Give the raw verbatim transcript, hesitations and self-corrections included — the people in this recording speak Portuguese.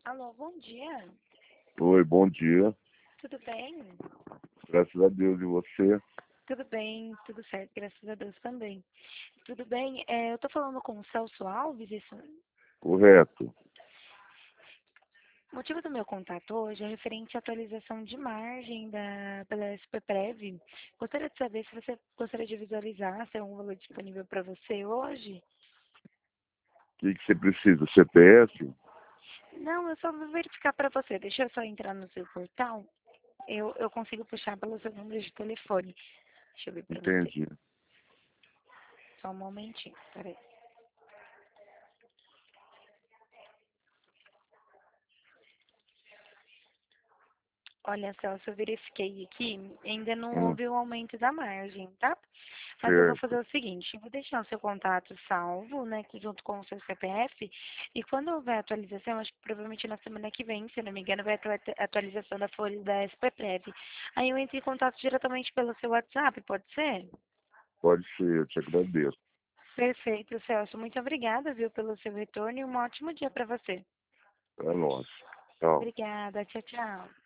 Alô, bom dia. Oi, bom dia. Tudo bem? Graças a Deus, e você? Tudo bem, tudo certo, graças a Deus também. Tudo bem? É, eu tô falando com o Celso Alves, isso. Correto. O motivo do meu contato hoje é referente à atualização de margem da, pela S P Prev. Gostaria de saber se você gostaria de visualizar, se é um valor disponível para você hoje. O que, que você precisa? C P F? Não, eu só vou verificar para você. Deixa eu só entrar no seu portal. Eu, eu consigo puxar pelo seu número de telefone. Deixa eu ver para você. Entendi. Só um momentinho, peraí. Olha, Celso, eu verifiquei aqui, ainda não Hum, houve o aumento da margem, tá? Mas eu vou fazer certo. o seguinte, eu vou deixar o seu contato salvo, né, junto com o seu C P F, e quando houver atualização, acho que provavelmente na semana que vem, se eu não me engano, vai atu- atualização da folha da S P Prev. Aí eu entro em contato diretamente pelo seu WhatsApp, pode ser? Pode ser, eu te agradeço. Perfeito, Celso. Muito obrigada, viu, pelo seu retorno e um ótimo dia para você. É nóis. Tchau. Obrigada, tchau, tchau.